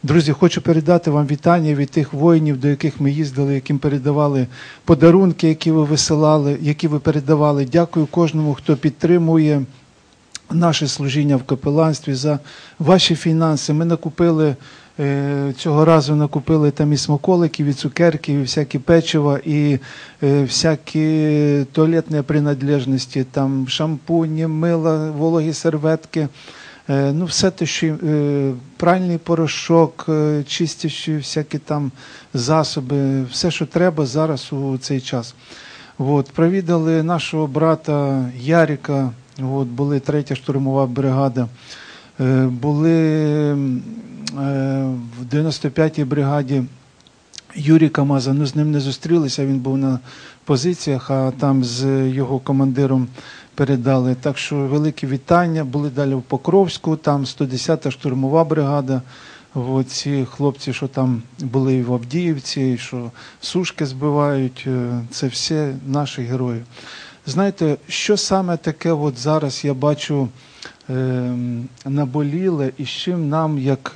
Друзі, хочу передати вам вітання від тих воїнів, до яких ми їздили, яким передавали подарунки, які ви висилали, які ви передавали. Дякую кожному, хто підтримує наше служіння в капеланстві, за ваші фінанси. Ми накупили, цього разу накупили там і смаколиків, і цукерки, і всякі печива, і всякі туалетні принадлежності, там шампуні, мила, вологі серветки. Ну, все те, що пральний порошок, чистячі всякі там засоби, все, що треба зараз у цей час. Провідали нашого брата Ярика, були 3-я штурмова бригада, були в 95-й бригаді Юрій Камаза, ну з ним не зустрілися, він був на позиціях, а там з його командиром передали. Так що велике вітання. Були далі в Покровську, там 110-та штурмова бригада. Ці хлопці, що там були і в Авдіївці, і що сушки збивають, це все наші герої. Знаєте, що саме таке зараз я бачу наболіле, і з чим нам, як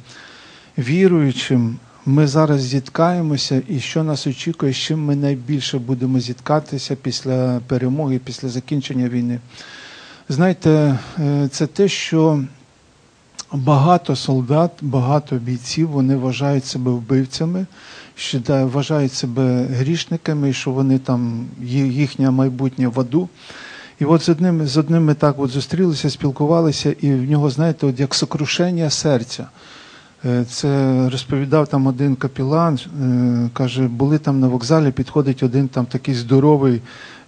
віруючим, ми зараз зіткаємося, і що нас очікує, з чим ми найбільше будемо зіткатися після перемоги, після закінчення війни. Знаєте, це те, що багато солдат, багато бійців, вони вважають себе вбивцями, вважають себе грішниками, що вони там, їхнє майбутнє в аду. І з одним ми так зустрілися, спілкувалися, і в нього, знаєте, як сокрушення серця. Це розповідав там один капелан, каже, були там на вокзалі, підходить один там такий здоровий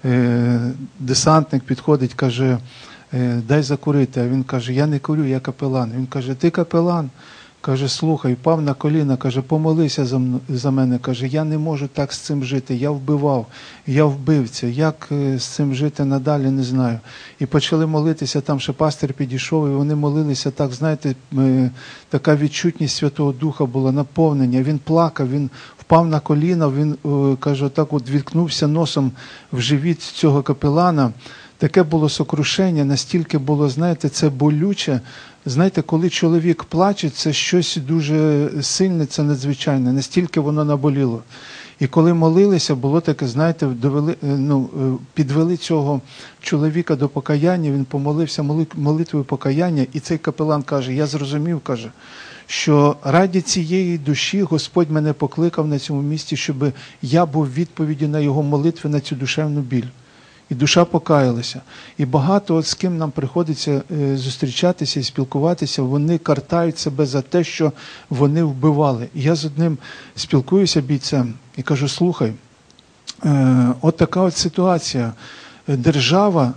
десантник, підходить, каже, дай закурити. А він каже, я не курю, я капелан. Він каже, ти капелан? Каже, слухай, впав на коліна, каже, помолися за мене. Каже, я не можу так з цим жити, я вбивав, я вбивця, як з цим жити надалі, не знаю. І почали молитися, там ще пастир підійшов, і вони молилися так, знаєте, така відчутність Святого Духа була, наповнення. Він плакав, він впав на коліна, він, каже, так відкнувся носом в живіт цього капелана. Таке було сокрушення, настільки було, знаєте, це болюче. Знаєте, коли чоловік плаче, це щось дуже сильне, це надзвичайне, настільки воно наболіло. І коли молилися, було таке, знаєте, підвели цього чоловіка до покаяння, він помолився молитвою покаяння, і цей капелан каже, я зрозумів, каже, що раді цієї душі Господь мене покликав на цьому місці, щоб я був відповіддю на його молитви, на цю душевну біль. І душа покаялася. І багато, з ким нам приходиться зустрічатися і спілкуватися, вони картають себе за те, що вони вбивали. І я з одним спілкуюся бійцем і кажу, слухай, от така от ситуація. Держава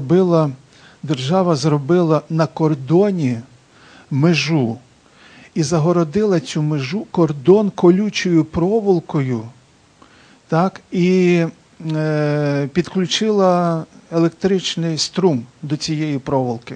зробила на кордоні межу і загородила цю межу, кордон колючою проволокою, так, і підключила електричний струм до цієї проволоки.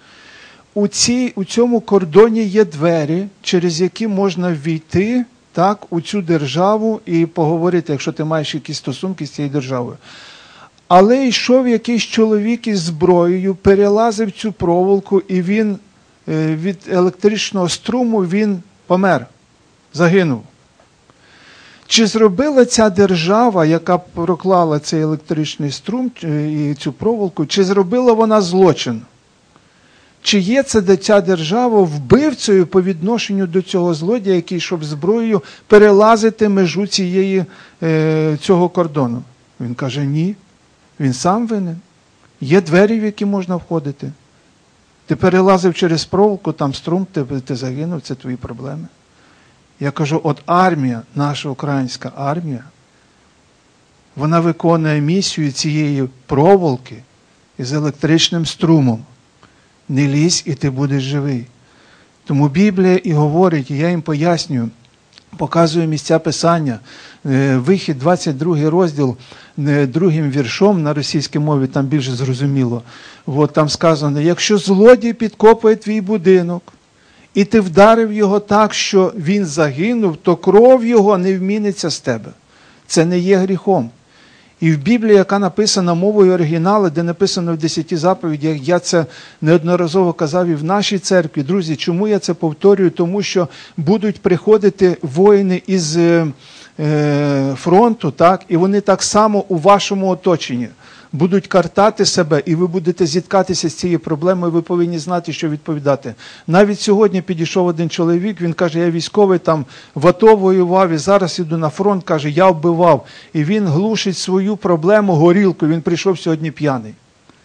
У цьому кордоні є двері, через які можна ввійти, так, у цю державу і поговорити, якщо ти маєш якісь стосунки з цією державою. Але йшов якийсь чоловік із зброєю, перелазив цю проволоку, і він від електричного струму він помер, загинув. Чи зробила ця держава, яка проклала цей електричний струм і цю проволоку, чи зробила вона злочин? Чи є ця держава вбивцею по відношенню до цього злодія, який йшов зброєю перелазити межу цього кордону? Він каже, ні, він сам винен. Є двері, в які можна входити. Ти перелазив через проволоку, там струм, ти загинув, це твої проблеми. Я кажу, от армія, наша українська армія, вона виконує місію цієї проволоки із електричним струмом. Не лізь, і ти будеш живий. Тому Біблія і говорить, і я їм пояснюю, показую місця Писання. Вихід, 22 розділ, 2-м віршом на російській мові, там більше зрозуміло. Там сказано, якщо злодій підкопує твій будинок, і ти вдарив його так, що він загинув, то кров його не вміниться з тебе. Це не є гріхом. І в Біблії, яка написана мовою оригіналу, де написано в 10 заповідях, я це неодноразово казав і в нашій церкві. Друзі, чому я це повторюю? Тому що будуть приходити воїни із фронту, так, і вони так само у вашому оточенні будуть картати себе, і ви будете зіткатися з цією проблемою, ви повинні знати, що відповідати. Навіть сьогодні підійшов один чоловік, він каже, я військовий, там в АТО воював, і зараз іду на фронт, каже, я вбивав. І він глушить свою проблему горілкою, він прийшов сьогодні п'яний.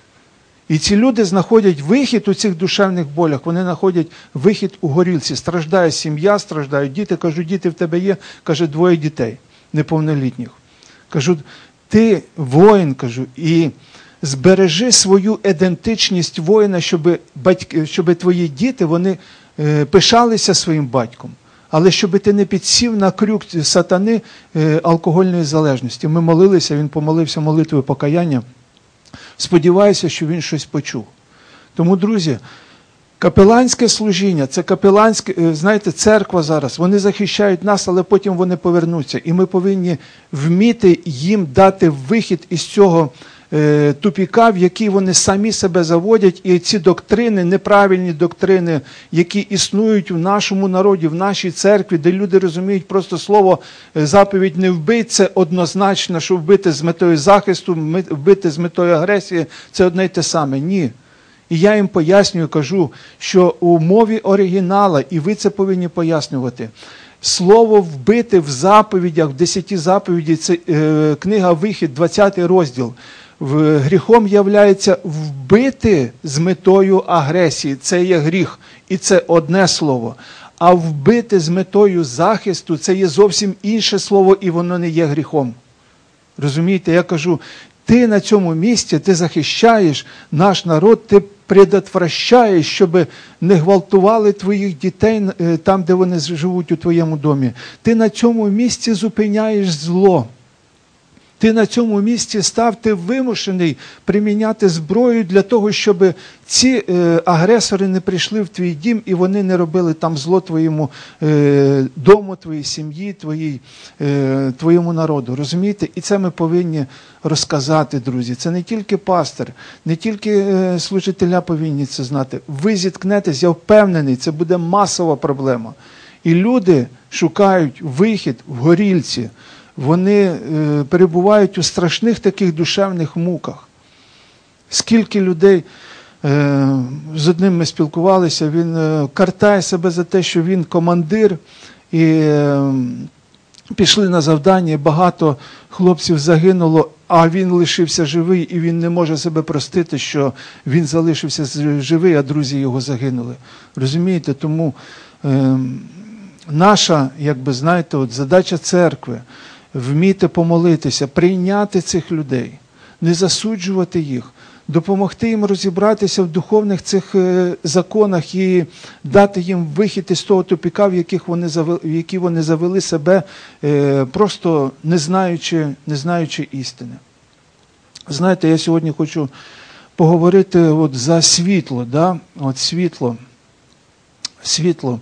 І ці люди знаходять вихід у цих душевних болях, вони знаходять вихід у горілці. Страждає сім'я, страждають діти. Кажу, діти в тебе є? Каже, 2 дітей, неповнолітніх. Кажу, ти воїн, кажу, і збережи свою ідентичність воїна, щоб твої діти, вони пишалися своїм батьком. Але щоб ти не підсів на крюк сатани алкогольної залежності. Ми молилися, він помолився молитвою покаяння. Сподіваюся, що він щось почув. Тому, друзі, капеланське служіння, це капеланське, знаєте, церква зараз, вони захищають нас, але потім вони повернуться. І ми повинні вміти їм дати вихід із цього тупіка, в який вони самі себе заводять. І ці доктрини, неправильні доктрини, які існують в нашому народі, в нашій церкві, де люди розуміють просто слово заповідь не вбий, це однозначно, що вбити з метою захисту, вбити з метою агресії, це одне й те саме. Ні. І я їм пояснюю, кажу, що у мові оригінала, і ви це повинні пояснювати, слово «вбити» в заповідях, в 10 заповідях, це книга «Вихід», 20 розділ. Гріхом являється вбити з метою агресії. Це є гріх. І це одне слово. А вбити з метою захисту – це є зовсім інше слово, і воно не є гріхом. Розумієте, я кажу, ти на цьому місці, ти захищаєш наш народ, ти предотвращаєш, щоб не гвалтували твоїх дітей там, де вони живуть у твоєму домі. Ти на цьому місці зупиняєш зло. Ти на цьому місці ти вимушений приміняти зброю для того, щоб ці агресори не прийшли в твій дім і вони не робили там зло твоєму дому, твоїй сім'ї, твоєму народу. Розумієте? І це ми повинні розказати, друзі. Це не тільки пастир, не тільки служителя повинні це знати. Ви зіткнетесь, я впевнений, це буде масова проблема. І люди шукають вихід в горілці. Вони перебувають у страшних таких душевних муках. Скільки людей, з одним ми спілкувалися, він картає себе за те, що він командир, і пішли на завдання, багато хлопців загинуло, а він лишився живий, і він не може себе простити, що він залишився живий, а друзі його загинули. Розумієте? Тому наша, знаєте, задача церкви – вміти помолитися, прийняти цих людей, не засуджувати їх, допомогти їм розібратися в духовних цих законах і дати їм вихід із того тупіка, в який вони завели себе, просто не знаючи істини. Знаєте, я сьогодні хочу поговорити за світло. Да? От світло.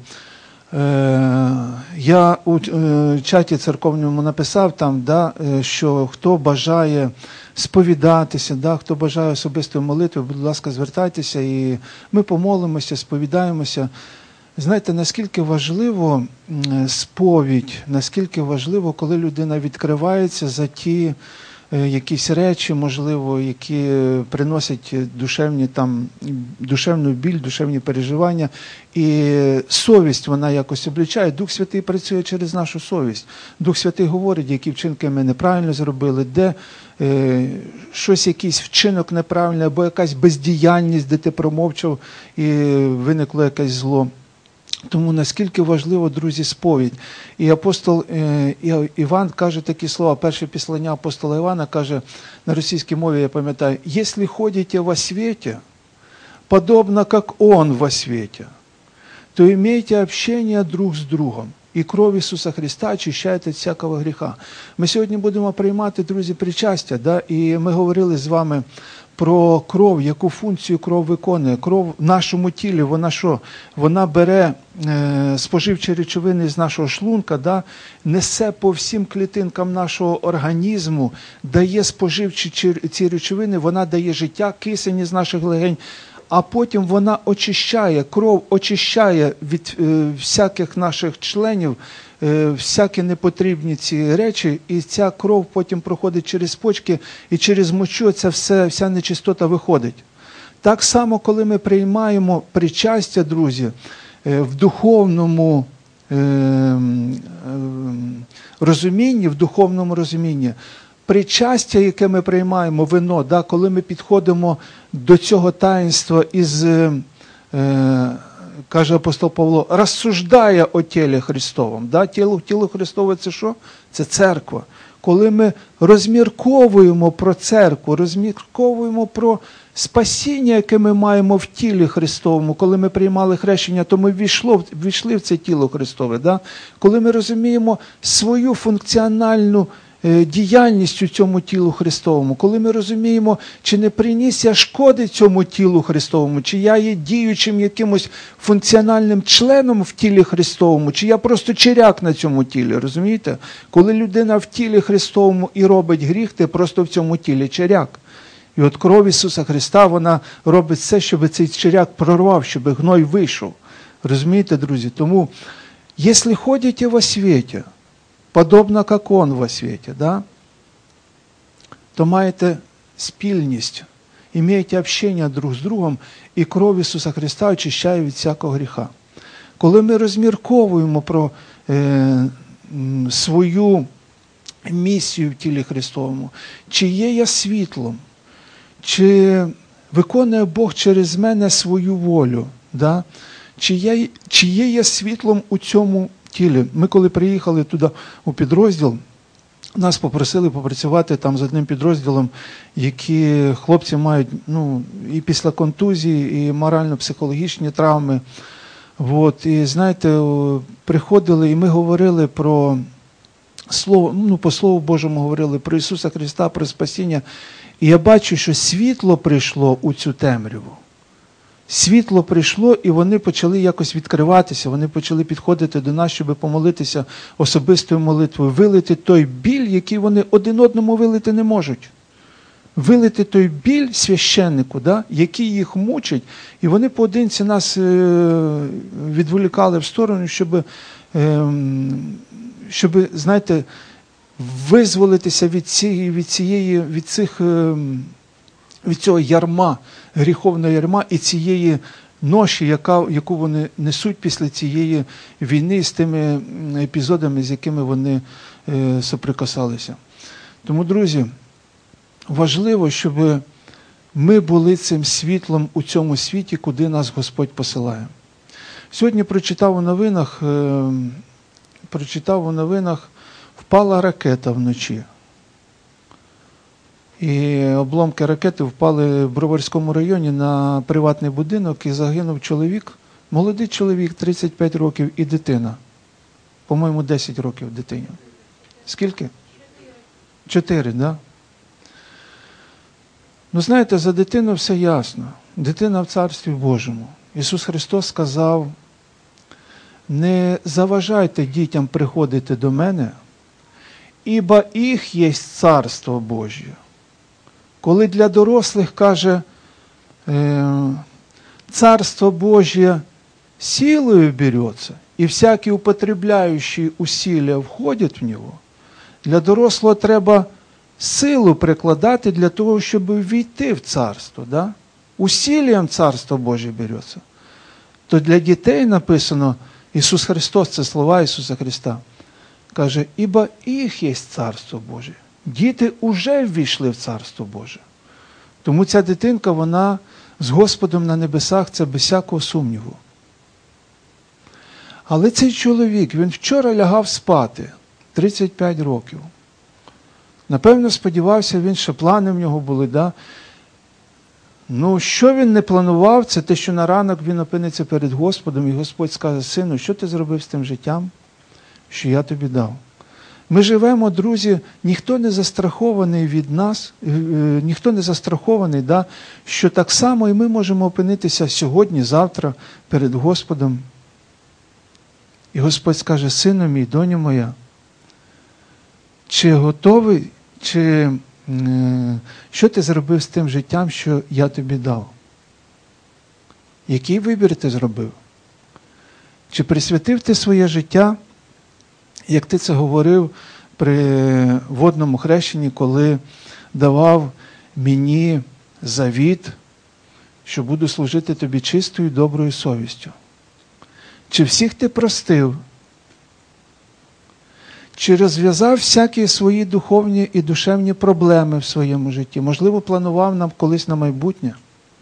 Я у чаті церковному написав там, що хто бажає сповідатися, хто бажає особистої молитви, будь ласка, звертайтеся і ми помолимося, сповідаємося. Знаєте, наскільки важливо сповідь, наскільки важливо, коли людина відкривається за ті якісь речі, можливо, які приносять душевну біль, душевні переживання. І совість, вона якось облічає. Дух Святий працює через нашу совість. Дух Святий говорить, які вчинки ми неправильно зробили, де щось, якийсь вчинок неправильний, або якась бездіяльність, де ти промовчав і виникло якесь зло. Тому наскільки важливо, друзі, сповідь. І апостол Іван каже такі слова, перше післання апостола Івана каже, на російській мові, я пам'ятаю, «Если ходите во свете, подобно как Он во свете, то имейте общение друг с другом, і кров Ісуса Христа очищає від всякого гріха». Ми сьогодні будемо приймати, друзі, причастя, і ми говорили з вами про кров, яку функцію кров виконує. Кров в нашому тілі, вона що? Вона бере споживчі речовини з нашого шлунка, да? Несе по всім клітинкам нашого організму, дає споживчі ці речовини, вона дає життя, кисень із наших легень, а потім вона очищає, кров очищає від всяких наших членів, всякі непотрібні ці речі, і ця кров потім проходить через почки, і через мочу вся нечистота виходить. Так само, коли ми приймаємо причастя, друзі, в духовному розумінні, причастя, яке ми приймаємо, вино, да, коли ми підходимо до цього таїнства із, каже апостол Павло, розсуждає о тілі Христовому. Да? Тіло Христове – це що? Це церква. Коли ми розмірковуємо про церкву, розмірковуємо про спасіння, яке ми маємо в тілі Христовому, коли ми приймали хрещення, то ми ввійшли в це тіло Христове. Да? Коли ми розуміємо свою функціональну діяльність у цьому тілу Христовому, коли ми розуміємо, чи не приніс я шкоди цьому тілу Христовому, чи я є діючим якимось функціональним членом в тілі Христовому, чи я просто чиряк на цьому тілі, розумієте? Коли людина в тілі Христовому і робить гріх, ти просто в цьому тілі чиряк. І от кров Ісуса Христа, вона робить все, щоб цей чиряк прорвав, щоб гной вийшов. Розумієте, друзі? Тому, якщо ходите во світі, подобно, как Он во свете, да? То маєте спільність, маєте общення друг з другом, і кров Ісуса Христа очищає від всякого гріха. Коли ми розмірковуємо про свою місію в тілі Христовому, чи є я світлом, чи виконує Бог через мене свою волю, да? Чи є я світлом у цьому тілі. Ми коли приїхали туди у підрозділ, нас попросили попрацювати там з одним підрозділом, які хлопці мають і після контузії, і морально-психологічні травми. От, і знаєте, приходили і ми говорили про Слово, по Слову Божому говорили про Ісуса Христа, про спасіння. І я бачу, що світло прийшло у цю темряву. Світло прийшло, і вони почали якось відкриватися, вони почали підходити до нас, щоб помолитися особистою молитвою, вилити той біль, який вони один одному вилити не можуть. Вилити той біль священнику, да, який їх мучить, і вони поодинці нас відволікали в сторону, щоб, знаєте, визволитися від цього ярма, гріховного ярма і цієї ноші, яку вони несуть після цієї війни з тими епізодами, з якими вони соприкасалися. Тому, друзі, важливо, щоб ми були цим світлом у цьому світі, куди нас Господь посилає. Сьогодні прочитав у новинах, впала ракета вночі. І обломки ракети впали в Броварському районі на приватний будинок, і загинув чоловік, молодий чоловік, 35 років, і дитина. По-моєму, 10 років дитині. Скільки? 4, да? Ну, знаєте, за дитину все ясно. Дитина в Царстві Божому. Ісус Христос сказав, не заважайте дітям приходити до мене, ібо їх є Царство Божє. Коли для дорослих каже, Царство Божье силою берется, и всякий употребляющий усилия входять в нього, для дорослого треба силу прикладати для того, щоб війти в царство. Да? Усилієм Царство Божє береться. То для дітей написано, Ісус Христос, це слова Ісуса Христа, каже, ібо їх є Царство Боже. Діти вже ввійшли в Царство Боже. Тому ця дитинка, вона з Господом на небесах, це без всякого сумніву. Але цей чоловік, він вчора лягав спати, 35 років. Напевно, сподівався він, що плани в нього були, да? Ну, що він не планував, це те, що на ранок він опиниться перед Господом, і Господь скаже, сину, що ти зробив з тим життям, що я тобі дав? Ми живемо, друзі, ніхто не застрахований від нас, ніхто не застрахований, да, що так само і ми можемо опинитися сьогодні, завтра перед Господом. І Господь скаже: сину мій, доню моя, чи готовий, що ти зробив з тим життям, що я тобі дав? Який вибір ти зробив? Чи присвятив ти своє життя, як ти це говорив при водному хрещенні, коли давав мені завіт, що буду служити тобі чистою, доброю совістю? Чи всіх ти простив? Чи розв'язав всякі свої духовні і душевні проблеми в своєму житті? Можливо, планував нам колись на майбутнє?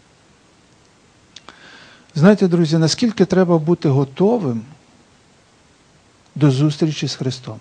Знаєте, друзі, наскільки треба бути готовим до зустрічі з Христом?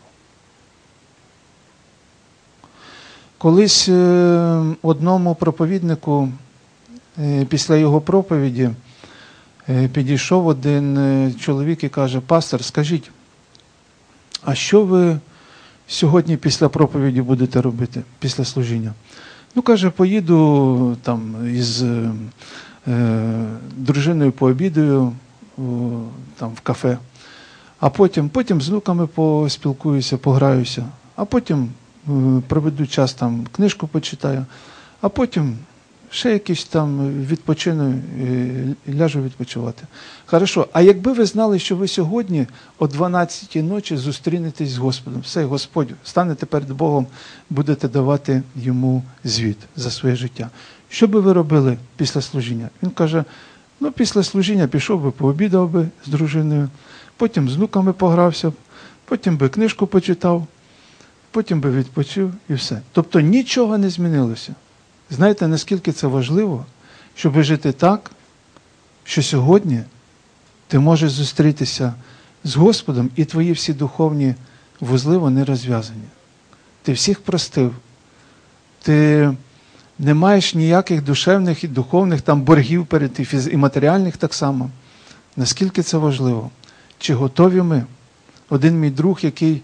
Колись одному проповіднику після його проповіді підійшов один чоловік і каже: пастор, скажіть, а що ви сьогодні після проповіді будете робити, після служіння? Ну, каже, поїду там із дружиною пообідаю там в кафе, а потім з внуками поспілкуюся, пограюся, а потім проведу час, там книжку почитаю, а потім ще якийсь там відпочину і ляжу відпочивати. Хорошо, а якби ви знали, що ви сьогодні о 12-й ночі зустрінетесь з Господом, все, Господь, станете перед Богом, будете давати йому звіт за своє життя. Що би ви робили після служіння? Він каже: ну, після служіння пішов би, пообідав би з дружиною, потім з внуками погрався, потім би книжку почитав, потім би відпочив і все. Тобто нічого не змінилося. Знаєте, наскільки це важливо, щоб жити так, що сьогодні ти можеш зустрітися з Господом, і твої всі духовні вузли, вони розв'язані. Ти всіх простив. Ти не маєш ніяких душевних і духовних там боргів перед і матеріальних так само. Наскільки це важливо? Чи готові ми? Один мій друг, який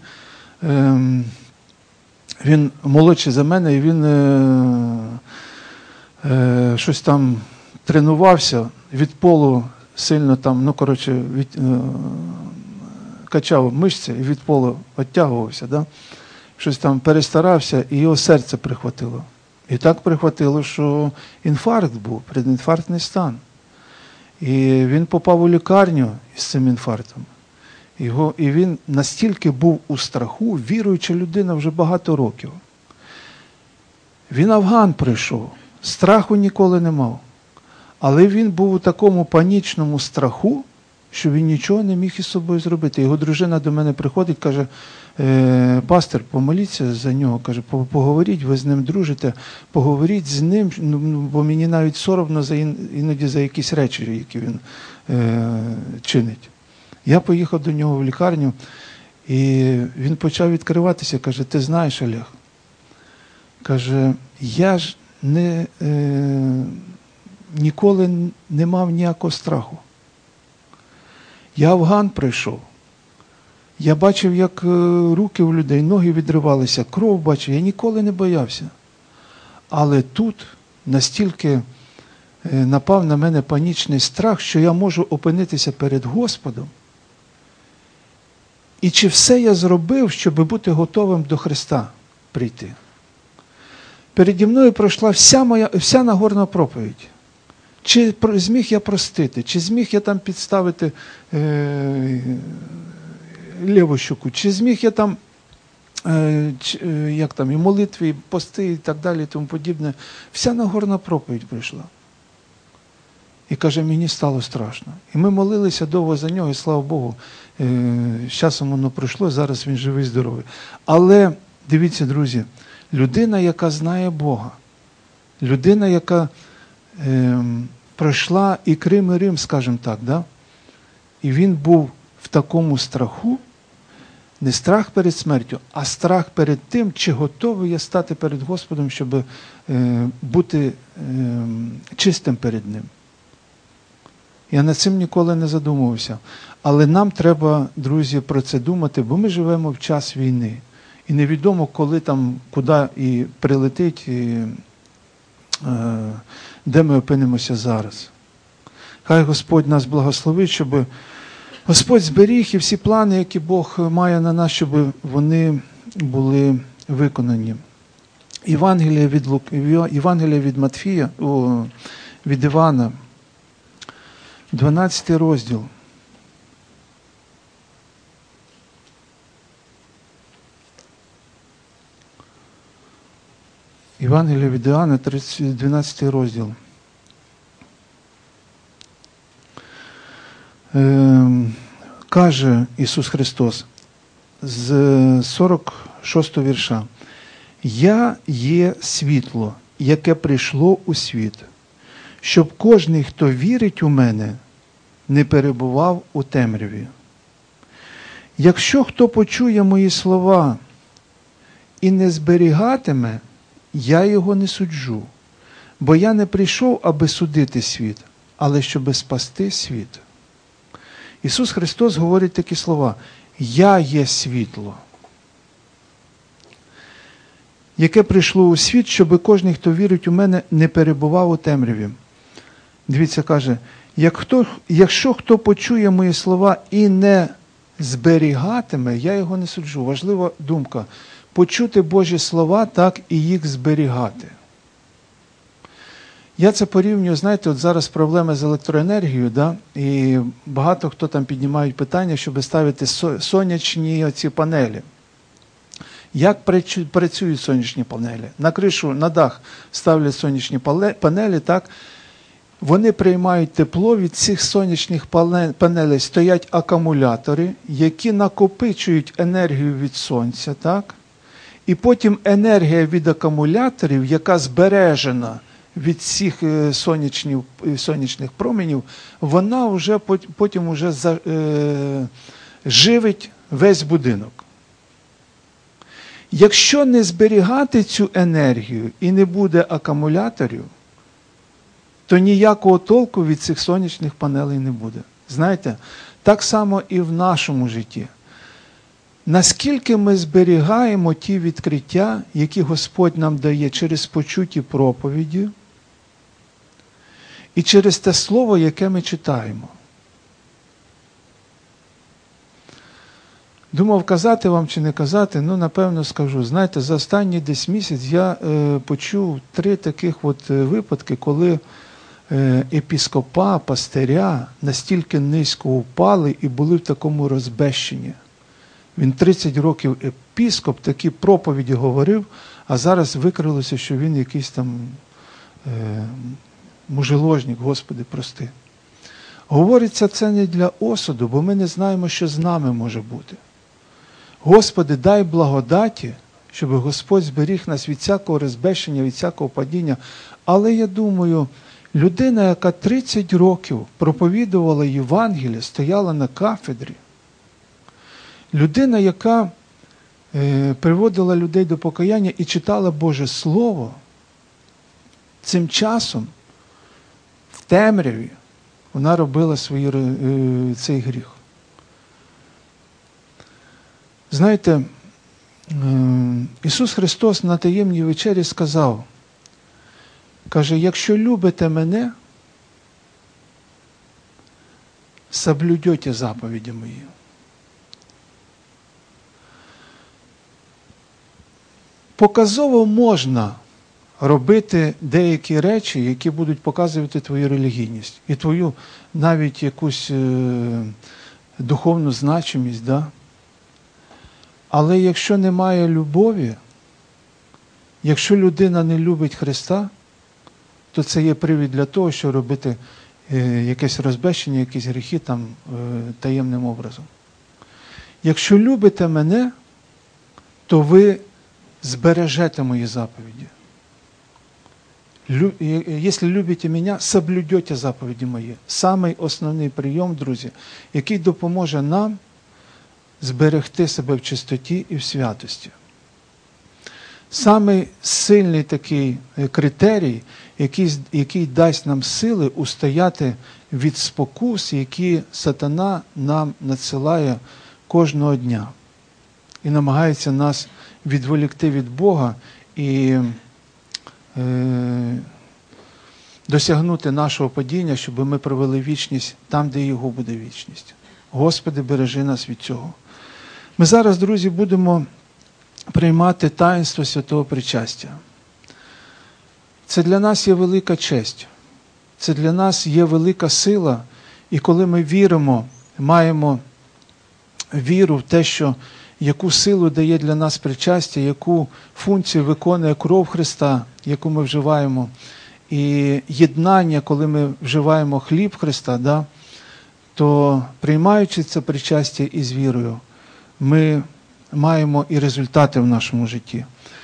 він молодший за мене, і він щось там тренувався, від полу сильно там, качав мишці і від полу відтягувався, да? Щось там перестарався, і його серце прихватило. І так прихватило, що інфаркт був, предінфарктний стан. І він попав у лікарню з цим інфарктом. І він настільки був у страху, віруюча людина вже багато років. Він Афган прийшов, страху ніколи не мав. Але він був у такому панічному страху, що він нічого не міг із собою зробити. Його дружина до мене приходить, каже: пастор, помоліться за нього, каже, поговоріть, ви з ним дружите, поговоріть з ним, бо мені навіть соромно іноді за якісь речі, які він чинить. Я поїхав до нього в лікарню, і він почав відкриватися, каже: ти знаєш, Олег, каже, я ж ніколи не мав ніякого страху. Я Афган прийшов. Я бачив, як руки у людей, ноги відривалися, кров бачив, я ніколи не боявся. Але тут настільки напав на мене панічний страх, що я можу опинитися перед Господом. І чи все я зробив, щоб бути готовим до Христа прийти? Переді мною пройшла вся Нагорна проповідь. Чи зміг я простити, чи зміг я там підставити ліву щоку, чи зміг я там, і молитві, і пости, і так далі, і тому подібне. Вся Нагорна проповідь прийшла. І каже, мені стало страшно. І ми молилися довго за нього, і слава Богу, з часом воно пройшло, зараз він живий, здоровий. Але, дивіться, друзі, людина, яка знає Бога, людина, яка пройшла і Крим, і Рим, скажімо так, да? І він був в такому страху, не страх перед смертю, а страх перед тим, чи готовий я стати перед Господом, щоб бути чистим перед Ним. Я над цим ніколи не задумувався. Але нам треба, друзі, про це думати, бо ми живемо в час війни. І невідомо, коли там, куди і прилетить, і, де ми опинимося зараз. Хай Господь нас благословить, щоб Господь зберіг і всі плани, які Бог має на нас, щоб вони були виконані. Євангелія від Матфія, від Івана, 12 розділ. Євангелія від Іоанна, 12 розділ. Каже Ісус Христос з 46 вірша: «Я є світло, яке прийшло у світ, щоб кожний, хто вірить у мене, не перебував у темряві. Якщо хто почує мої слова і не зберігатиме, я його не суджу, бо я не прийшов, аби судити світ, але щоби спасти світ». Ісус Христос говорить такі слова: «Я є світло, яке прийшло у світ, щоби кожен, хто вірить у мене, не перебував у темряві». Дивіться, каже, якщо хто почує мої слова і не зберігатиме, я його не суджу. Важлива думка. Почути Божі слова, так і їх зберігати. Я це порівнюю, знаєте, от зараз проблеми з електроенергією, да? І багато хто там піднімають питання, щоб ставити сонячні оці панелі. Як працюють сонячні панелі? На кришу, на дах ставлять сонячні панелі, так? Вони приймають тепло від цих сонячних панелей, стоять акумулятори, які накопичують енергію від сонця, так? І потім енергія від акумуляторів, яка збережена від цих сонячних променів, вона вже потім уже живить весь будинок. Якщо не зберігати цю енергію і не буде акумуляторів, то ніякого толку від цих сонячних панелей не буде. Знаєте, так само і в нашому житті. Наскільки ми зберігаємо ті відкриття, які Господь нам дає через почуті проповіді і через те слово, яке ми читаємо. Думав, казати вам чи не казати, ну, напевно, скажу. Знаєте, за останній десь місяць я почув 3 таких от випадки, коли епіскопа, пастиря настільки низько упали і були в такому розбещенні. Він 30 років епіскоп, такі проповіді говорив, а зараз викрилося, що він якийсь там мужеложник, Господи, прости. Говориться це не для осуду, бо ми не знаємо, що з нами може бути. Господи, дай благодаті, щоб Господь зберіг нас від всякого розбещення, від всякого падіння. Але я думаю, людина, яка 30 років проповідувала Євангеліє, стояла на кафедрі, людина, яка приводила людей до покаяння і читала Боже Слово, цим часом в темряві вона робила цей гріх. Знаєте, Ісус Христос на таємній вечері сказав, каже, якщо любите мене, соблюдете заповіді мої. Показово можна робити деякі речі, які будуть показувати твою релігійність і твою навіть якусь духовну значимість, да? Але якщо немає любові, якщо людина не любить Христа, то це є привід для того, щоб робити якесь розбещення, якісь гріхи там таємним образом. Якщо любите мене, то ви збережете мої заповіді. Якщо любите мене, соблюдете заповіді мої. Самий основний прийом, друзі, який допоможе нам зберегти себе в чистоті і в святості. Самий сильний такий критерій, який дасть нам сили устояти від спокус, які сатана нам надсилає кожного дня. і намагається нас відволікти від Бога і досягнути нашого падіння, щоб ми провели вічність там, де Його буде вічність. Господи, бережи нас від цього. Ми зараз, друзі, будемо приймати таїнство святого причастя. Це для нас є велика честь. Це для нас є велика сила. І коли ми віримо, маємо віру в те, що яку силу дає для нас причастя, яку функцію виконує кров Христа, яку ми вживаємо, і єднання, коли ми вживаємо хліб Христа, то приймаючи це причастя із вірою, ми маємо і результати в нашому житті.